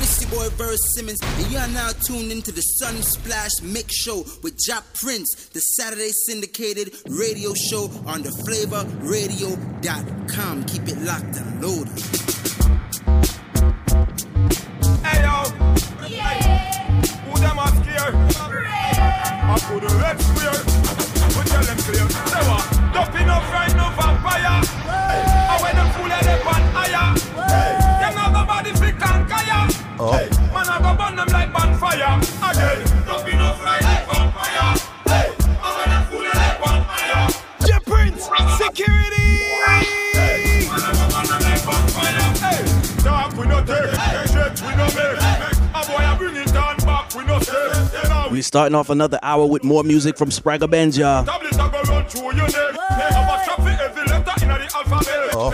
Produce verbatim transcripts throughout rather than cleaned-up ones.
It's your boy Verse Simmons, and you are now tuned into the Sunsplash Mix Show with Jap Prince, the Saturday syndicated radio show on the flavor radio dot com. Keep it locked and loaded. Hey yo, yeah. Who them are scared? I put the red square. We tell them clear. Say what? Don't be no friend, no vampire. I when them full of them on higher. Them not go body fi kankaya. Oh. Hey. Man I go burn them like bonfire. Again. Don't be no friend, no vampire. Hey. I when them full of them on higher. J Prince, security. Hey. Man I go burn them like bonfire. Hey. Talk we no take. Hey. Shit we no make. A boy I bring it on back we no stay. We're starting off another hour with more music from Spragga Benz, y'all. Oh.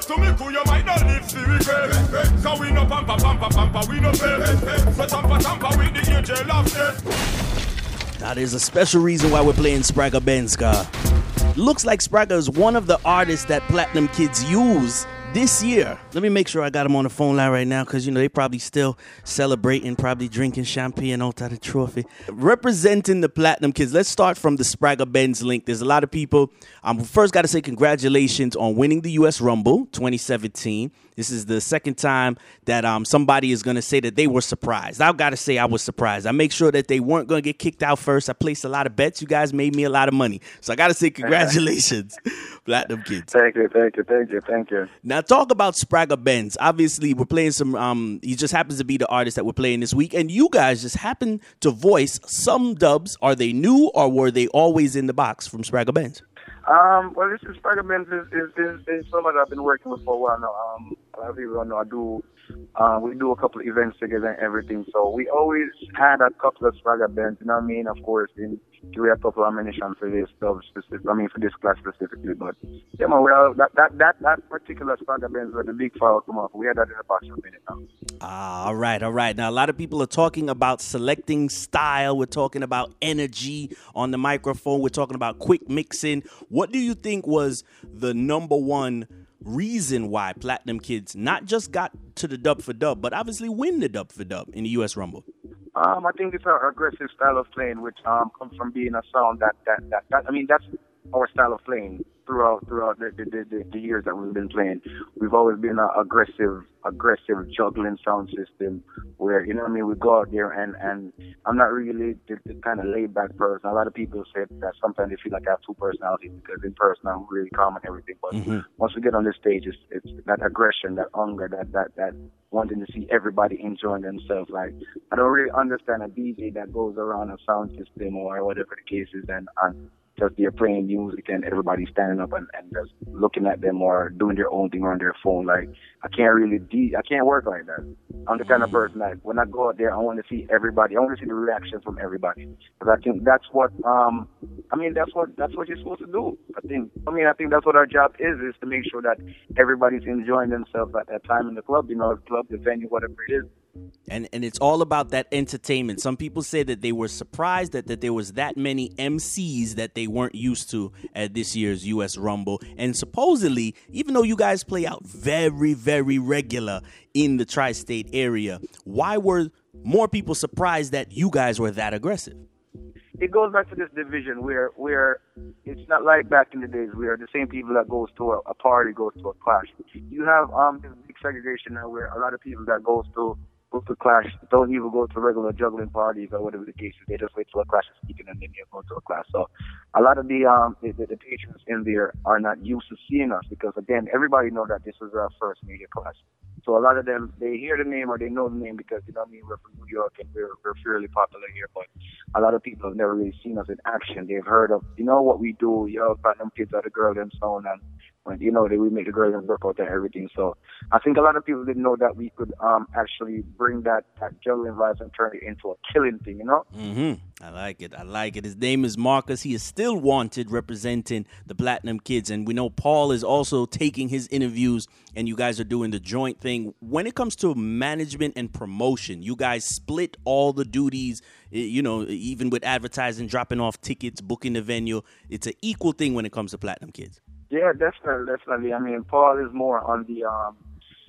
Now there's a special reason why we're playing Spragga Benz, God. Looks like Spragga is one of the artists that Platinum Kids use this year. Let me make sure I got them on the phone line right now, because, you know, they probably still celebrating, probably drinking champagne out of the trophy. Representing the Platinum Kids, let's start from the Spragga Benz link. There's a lot of people. Um, first, got to say congratulations on winning the U S Rumble twenty seventeen. This is the second time that um somebody is going to say that they were surprised. I've got to say I was surprised. I make sure that they weren't going to get kicked out first. I placed a lot of bets. You guys made me a lot of money. So I got to say congratulations, Platinum Kids. Thank you, thank you, thank you, thank you. Now talk about Spragga Benz. Obviously, we're playing some, um, he just happens to be the artist that we're playing this week. And you guys just happen to voice some dubs. Are they new or were they always in the box from Spragga Benz? Um, well, this is Spragga Benz is, is, is, is someone I've been working with for a while now. Um, a lot of people don't know I do, uh, we do a couple of events together and everything. So we always had a couple of Spragga Benz, you know what I mean? Of course, in, we had a couple of ammunition for this stuff, specific, I mean, for this class specifically. But, yeah, man, we are, that, that, that, that particular Spragga Benz where the big file come off, we had that in the box for a minute now. Ah, all right, all right. Now, a lot of people are talking about selecting style. We're talking about energy on the microphone. We're talking about quick mixing. What do you think was the number one reason why Platinum Kids not just got to the dub for dub, but obviously win the dub for dub in the U S Rumble? Um, I think it's our aggressive style of playing, which um comes from being a sound that that that, that I mean that's our style of playing throughout throughout the the, the the years that we've been playing. We've always been an aggressive aggressive juggling sound system where, you know what I mean, we go out there and and I'm not really the, the kind of laid back person. A lot of people say that sometimes they feel like I have two personalities because in person I'm really calm and everything, but mm-hmm. once we get on the stage, it's, it's that aggression, that hunger, that that that wanting to see everybody enjoying themselves. Like, I don't really understand a D J that goes around a sound system or whatever the case is and, and just they're playing music and everybody's standing up and, and just looking at them or doing their own thing on their phone. Like, I can't really, de- I can't work like that. I'm the kind of person that when I go out there, I want to see everybody. I want to see the reactions from everybody. Because I think that's what, um, I mean, that's what, that's what you're supposed to do. I think, I mean, I think that's what our job is, is to make sure that everybody's enjoying themselves at that time in the club, you know, the club, the venue, whatever it is. And and it's all about that entertainment. Some people say that they were surprised that, that there was that many M Cs that they weren't used to at this year's U S Rumble. And supposedly, even though you guys play out very, very regular in the tri-state area, why were more people surprised that you guys were that aggressive? It goes back to this division where where it's not like back in the days where the same people that goes to a, a party goes to a clash. You have um this big segregation now where a lot of people that goes to go to clash don't even go to regular juggling parties or whatever the case is. They just wait till a clash is speaking and then they go to a clash. So a lot of the um the, the, the patrons in there are not used to seeing us because again everybody know that this is our first major clash. So a lot of them, they hear the name or they know the name because, you know what I mean, we're from New York and we're, we're fairly popular here. But a lot of people have never really seen us in action. They've heard of, you know, what we do. You know, Platinum Kids are the girl them sound and, when, you know, they, we make the girl them work out and everything. So I think a lot of people didn't know that we could um actually bring that, that juggling vibes and turn it into a killing thing, you know? Mm-hmm. I like it. I like it. His name is Marcus. He is still wanted representing the Platinum Kids. And we know Paul is also taking his interviews and you guys are doing the joint thing. When it comes to management and promotion, you guys split all the duties, you know, even with advertising, dropping off tickets, booking the venue. It's an equal thing when it comes to Platinum Kids. Yeah, definitely, definitely. I mean, Paul is more on the um,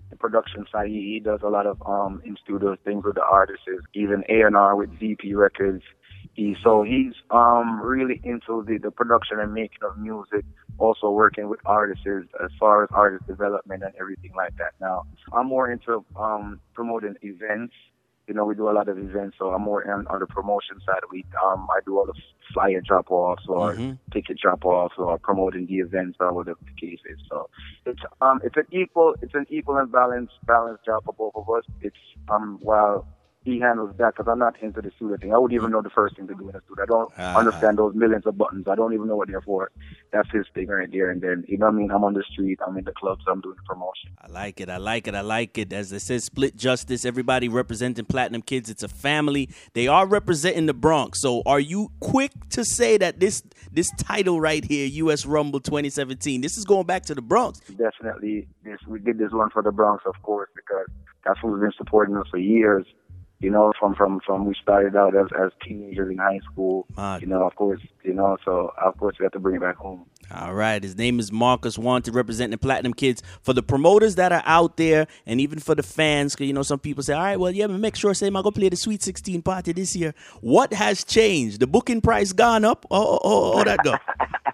the production side. He, he does a lot of um in studio things with the artists, even A and R with Z P Records. He so he's um really into the, the production and making of music, also working with artists as far as artist development and everything like that. Now I'm more into um promoting events. You know, we do a lot of events, so I'm more on, on the promotion side. We um I do all the flyer drop offs or Mm-hmm. ticket drop offs or promoting the events or whatever the case is. So it's um it's an equal it's an equal and balanced balanced job for both of us. It's um while he handles that, because I'm not into the studio thing. I wouldn't even know the first thing to do in a studio. I don't Ah. understand those millions of buttons. I don't even know what they're for. That's his thing right there. And then, you know what I mean? I'm on the street. I'm in the clubs. I'm doing the promotion. I like it. I like it. I like it. As it says, split justice. Everybody representing Platinum Kids. It's a family. They are representing the Bronx. So are you quick to say that this this title right here, U S Rumble twenty seventeen, this is going back to the Bronx? Definitely. This, we did this one for the Bronx, of course, because that's who's been supporting us for years. You know, from, from, from we started out as, as teenagers in high school, Mad. you know, of course, you know, so of course we have to bring it back home. All right. His name is Marcus Wanted, representing the Platinum Kids. For the promoters that are out there, and even for the fans, because, you know, some people say, all right, well, yeah, but make sure, say, I'm going to play the Sweet sixteen party this year. What has changed? The booking price gone up? Oh, oh, oh, oh that go?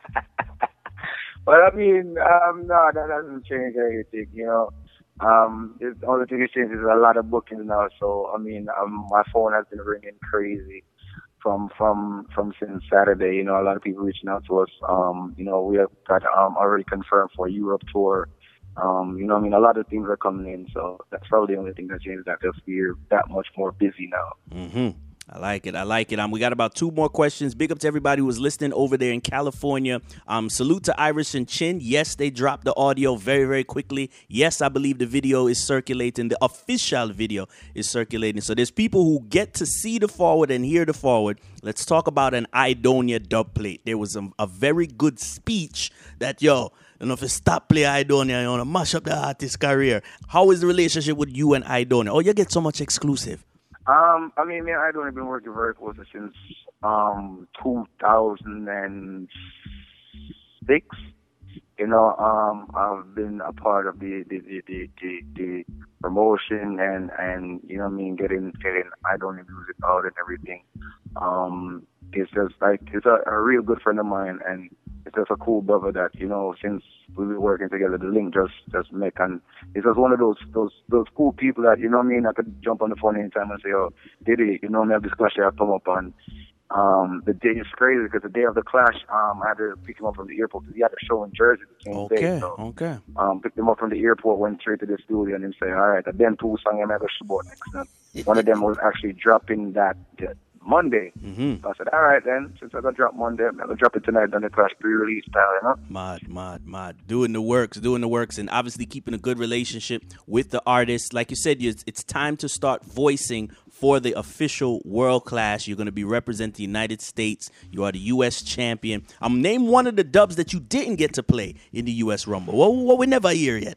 But I mean, um, no, that doesn't change anything, you know. Um, it's, the only thing that changes is a lot of bookings now. So I mean, um, my phone has been ringing crazy from from from since Saturday. You know, a lot of people reaching out to us. Um, you know, we have got um already confirmed for a Europe tour. Um, you know, I mean, a lot of things are coming in. So that's probably the only thing that changed. That just we're that much more busy now. Mm-hmm. I like it. I like it. Um, we got about two more questions. Big up to everybody who was listening over there in California. Um, salute to Irish and Chin. Yes, they dropped the audio very, very quickly. Yes, I believe the video is circulating. The official video is circulating. So there's people who get to see the forward and hear the forward. Let's talk about an Idonia dub plate. There was a, a very good speech that, yo, you know, if you stop play Idonia, you want to mash up the artist's career. How is the relationship with you and Idonia? Oh, you get so much exclusive. Um, I mean, man, I've only been working very closely since um two thousand six. You know, um, I've been a part of the the the the, the, the promotion and and you know what I mean, getting getting Idonia music out and everything. Um, it's just like it's a, a real good friend of mine, and it's just a cool brother that, you know, since we've been working together, the link just just make, and it's just one of those those those cool people that, you know what I mean, I could jump on the phone anytime and say, oh, Diddy, you know, I have this clash I come up on. Um, the day is crazy because the day of the clash, um, I had to pick him up from the airport because he had a show in Jersey the same Okay, day. So, okay. um, picked him up from the airport, went straight to the studio, and then say, all right, and then two songs I'm going to show next. And one of them was actually dropping that, that Monday. Mm-hmm. So I said, all right then, since I got drop Monday, I'm gonna drop it tonight, then the clash pre-release style, you know? Mad, mad, mad. Doing the works, doing the works, and obviously keeping a good relationship with the artist. Like you said, it's, it's time to start voicing for the official World Clash. You're going to be representing the United States. You are the U S champion. Um, name one of the dubs that you didn't get to play in the U S Rumble. What, what we never hear yet.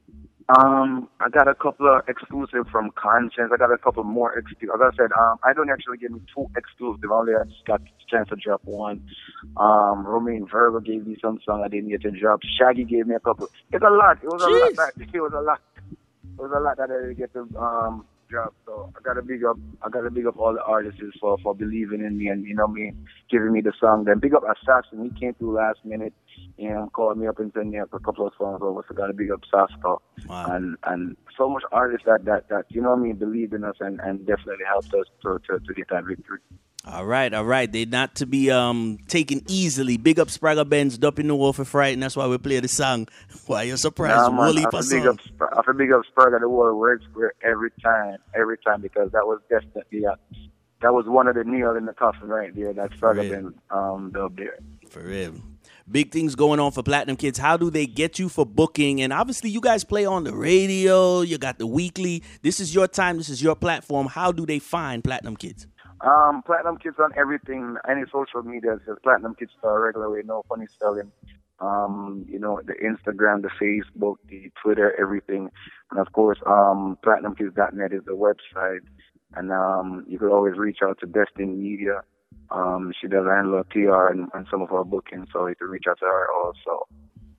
Um, I got a couple of exclusive from Conscience. I got a couple more exclusive. As I said, um, I don't actually give me two exclusive. Only I just got a chance to drop one. Um, Romain Virgo gave me some song I didn't get to drop. Shaggy gave me a couple. It's a lot. It was a Jeez. lot. It was a lot. It was a lot that I didn't get to um drop. So I gotta big up. I gotta big up all the artists for for believing in me and, you know me, giving me the song. Then big up Assassin. He came through last minute. You know, called me up and sent me up a couple of songs over, so got a big up Sasta. Wow. And and so much artists that, that, that you know what I mean, believed in us and, and definitely helped us to, to, to get that victory. All right, all right. They're not to be um taken easily. Big up Spragga Benz, Duppy No Wolf for Fright, and that's why we play the song. Why you surprised? Nah, man, Wooly I feel big up, I feel big up Spragga the World Red Square every time, every time, because that was definitely a, that was one of the nail in the coffin right there. That Spragga Benz um dub there. For real. Big things going on for Platinum Kids. How do they get you for booking? And obviously, you guys play on the radio. You got the weekly. This is your time. This is your platform. How do they find Platinum Kids? Um, Platinum Kids on everything, any social media. It's just Platinum Kids Star regular way, no funny spelling. Um, you know, the Instagram, the Facebook, the Twitter, everything. And of course, um, platinum kids dot net is the website. And um, you could always reach out to Destiny Media. Um, she does handle P R and, and some of our bookings, so you can reach out to her also.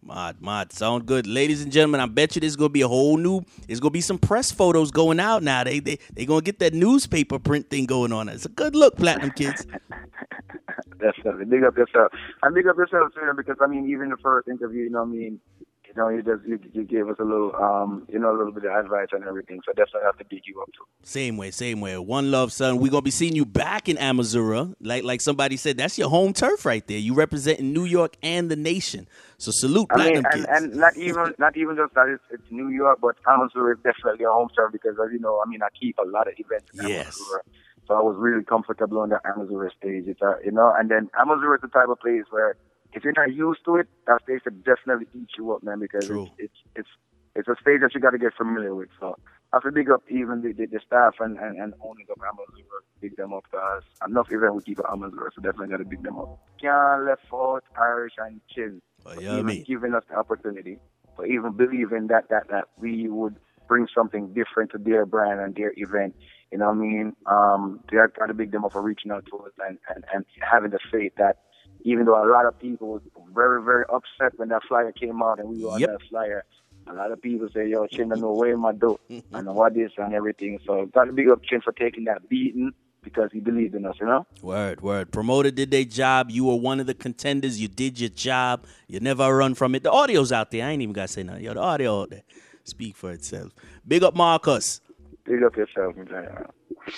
Mod, mod, sound good. Ladies and gentlemen, I bet you there's going to be a whole new, there's going to be some press photos going out now. They they they going to get that newspaper print thing going on. It's a good look, Platinum Kids. Definitely. Big up yourself. And big up yourself, too, because, I mean, even the first interview, you know what I mean, you know, you just you, you gave us a little, um, you know, a little bit of advice and everything. So definitely have to big you up, too. Same way, same way. One love, son. We're going to be seeing you back in Amazura. Like like somebody said, that's your home turf right there. You representing New York and the nation. So salute, I Platinum mean, and, Kids. and not even not even just that it's, it's New York, but Amazura is definitely a home turf because, as you know, I mean, I keep a lot of events in Yes. Amazura. So I was really comfortable on the Amazura stage. It's a, you know, and then Amazura is the type of place where if you're not used to it, that stage could definitely eat you up, man, because True. it's, it's it's it's a stage that you got to get familiar with. So I have to big up even the, the, the staff and, and, and owning of Amazura, big them up, because enough event we keep at Amazura, so definitely got to big them up. Can't left out Irish and Chill Oh, for yeah, even me. giving us the opportunity, for even believing that, that, that we would bring something different to their brand and their event. You know what I mean? Um, they are trying to big them up for reaching out to us and, and, and having the faith that even though a lot of people were very, very upset when that flyer came out and we were Yep. on that flyer, a lot of people say, yo, Chin, no way, my dope, and what this and everything. So got to big up Chin for taking that beating because he believed in us, you know? Word, word. Promoter did their job. You were one of the contenders. You did your job. You never run from it. The audio's out there. I ain't even got to say nothing. Yo, the audio out there. Speak for itself. Big up Marcus. Big up yourself, man.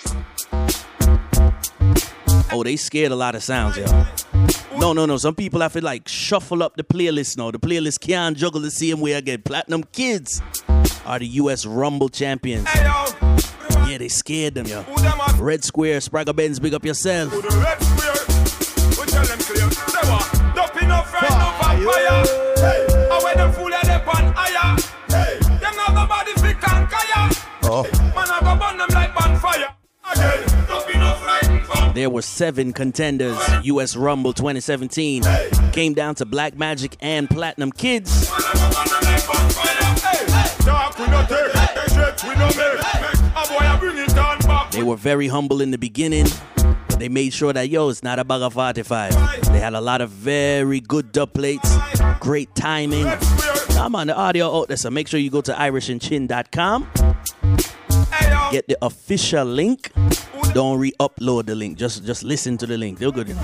Oh, they scared a lot of sounds, yo. No, no, no. Some people have to like shuffle up the playlist now. The playlist can't juggle the same way again. Platinum Kids are the U S Rumble champions. Hey, yo. Yeah, they scared them, yo. Who them a- Red Square, Spragga Benz, big up yourself. Who the red square? We tell them clear. Say what? Don't be no friend, no vampire. Hey, I wear them fool and they pan higher. Hey, them not nobody fi conquer. Oh. Man, I go burn them like bonfire. Again, don't be no friend, vampire. There were seven contenders. U S Rumble twenty seventeen came down to Black Magic and Platinum Kids. Man, I go burn them like bonfire. Hey, talk we no take, straight we no make. A boy I bring it on back. They were very humble in the beginning, but they made sure that, yo, it's not a bag of forty-five. They had a lot of very good dub plates, great timing. Come on, the audio out there, so make sure you go to irish and chin dot com. Hey, yo. Get the official link. Don't re-upload the link. Just just listen to the link. They're good enough.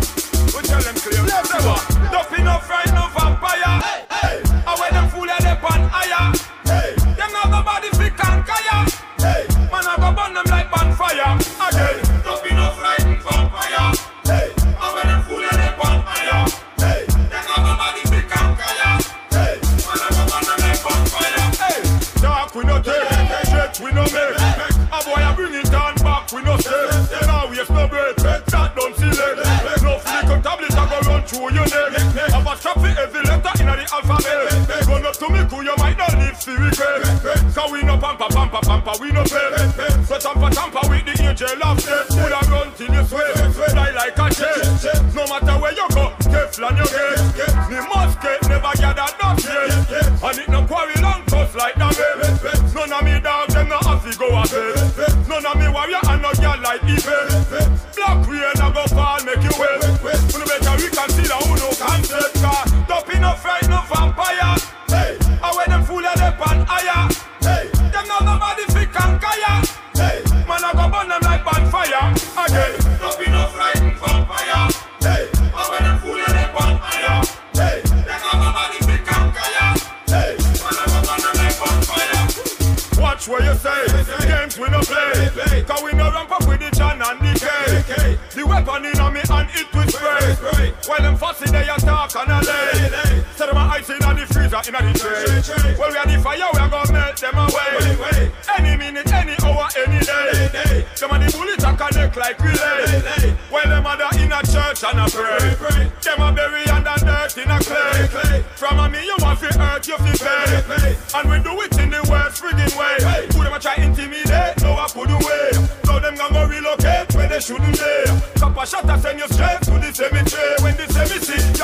We tell them clear. Say what? Don't be no friend, no vampire. Hey, I wear them fool and they pan higher. Hey, them not nobody fi conquer. Hey, man I go burn them like bonfire. Again, don't be no friend, vampire. Hey, I wear them fool and they pan higher. Hey, them not nobody fi conquer. Hey, man I go burn them like bonfire. Hey, talk we no take, straight we no make. A boy I bring it on back, we no stay. Now we have no bread, that don't see leg. No flicker tablet I go run through your neck. Have a trap for every letter in the alphabet. Run up to me, cool, you might not live to regret. So we no pampa, pampa, pampa, we no pay. So tampa, tampa with the angel of death. Would I run till you sweat, fly like a jet. No matter where you go, Teflon you get. Me must get, never gather that yet. And it no quarry long toss like that. None of me dog, them no have to go a bed. None of me warrior and no girl like evil. Black rain a go fall, make you well. Who better we consider who no concept car. Don't be no friend, no vampire. Hey, I wear them fool and they pan higher. Hey, them not nobody fi conquer. Hey, man I go burn them like bonfire. Again, don't be no friend, vampire. Hey, I wear them fool and they pan higher. Hey, them not nobody fi conquer. Hey, man I go burn them like bonfire. Watch what you say, games we no play. Cause we no ramp up with the John and the K. The weapon in on me and it will spray. While them fussy they attack and a lay. So them a ice in the freezer in the tray. Well we are the fire, we are gonna melt them away. Any minute, any hour, any day. Them a the bullet a connect like relay. While them a in a church and a pray. Them a bury under dirt in a clay. From a me you want to hurt, you fi pay. And we do it in the worst friggin' way. Who them a try intimidate, no I put away. So them gonna relocate where they shouldn't be. Cop a shot a send you straight to the cemetery. When the cemetery